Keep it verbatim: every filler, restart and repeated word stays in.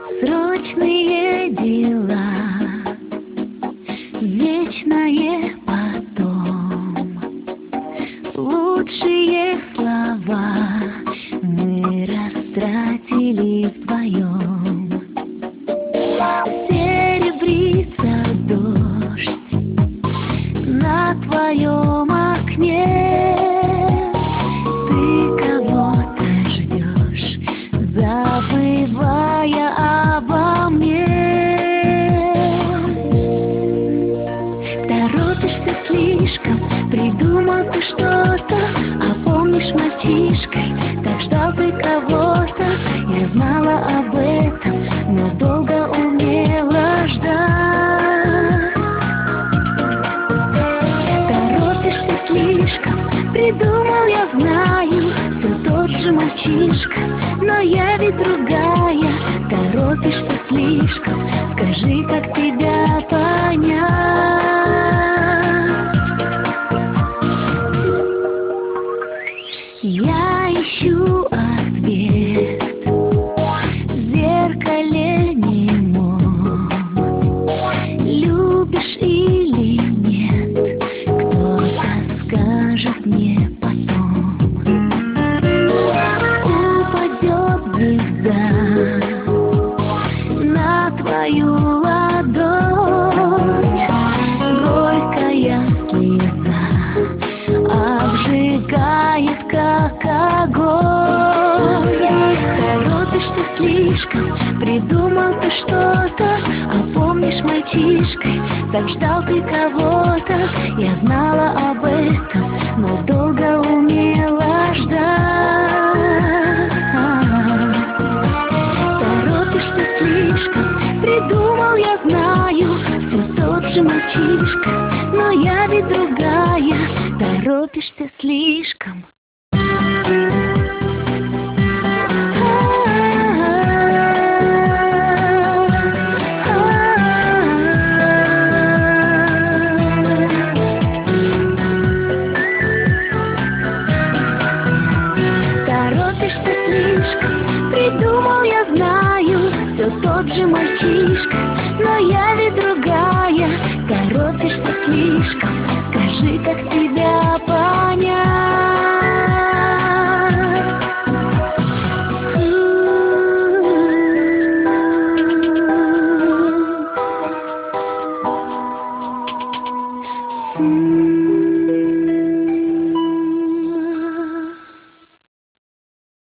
Срочные дела, вечное потом. Лучшие слова мы растратили вдвоем. Серебрится дождь на твоем окне. Ты кого-то ждешь, забывая обо мне. Торопишься слишком, придумал ты что-то, а помнишь мальчишкой, так ждал ты кого-то. Я знала об этом, но долго умела ждать. Торопишься слишком, придумал, я знаю, все тот же мальчишка, но я ведь другая. Торопишься слишком, скажи, как тебя понять. Я ищу ответ в зеркале немом. Любишь или нет, кто-то скажет мне потом. Упадет звезда на твою ладонь, горькая слеза обжигает, как огонь. Торопишься слишком, придумал ты что-то, а помнишь мальчишкой, так ждал ты кого-то. Я знала об этом, но долго умела ждать. Торопишься слишком, придумал, я знаю, все тот же мальчишка, но я ведь другая. Торопишься слишком. Торопишься слишком, придумал, я знаю, все тот же мальчишка, но я ведь другая. Торопишься слишком, скажи, как тебе